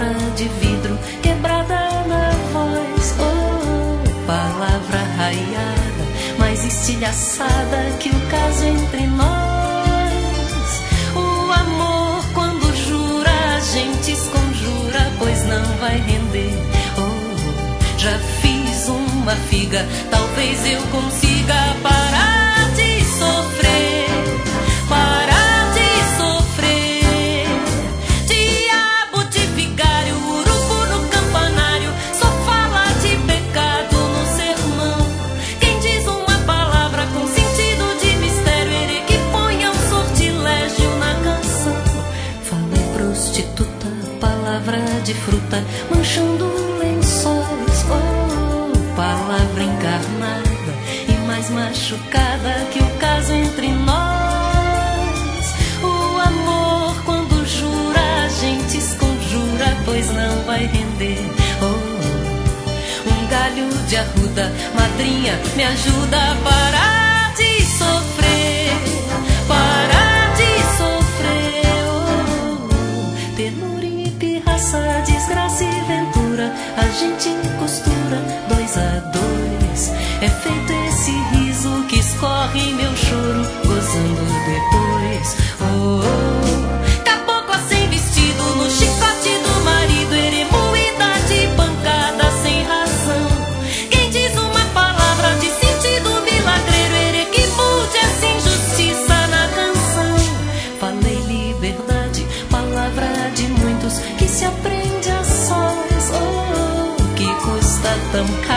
palavra de vidro quebrada na voz. Oh, palavra raiada, mais estilhaçada que o caso entre nós. O amor, quando jura, a gente esconjura, pois não vai render. Oh, já fiz uma figa, talvez eu consiga parar de sofrer. Parar de sofrer. Diabo de vigário, urubu no campanário, só fala de pecado no sermão. Quem diz uma palavra com sentido de mistério, ele que ponha um sortilégio na canção. Falei prostituta, palavra de fruta, manchando lençóis. Oh, palavra encarnada e mais machucada que o caso entre nós. O amor, quando jura, a gente esconjura, pois não vai render. Oh, um galho de arruda, madrinha, me ajuda a parar de sofrer. Parar de sofrer. Oh, ternura e pirraça, desgraça e ventura, a gente costura 2 a 2. É feito esse riso que escorre meu choro, gozando depois. Oh, oh, cabocla sem vestido, no chicote do marido, eremoída de pancada sem razão. Quem diz uma palavra de sentido milagreiro, erequimude essa injustiça na canção. Falei liberdade, palavra de muitos que se aprende a sós. Oh, que custa tão caro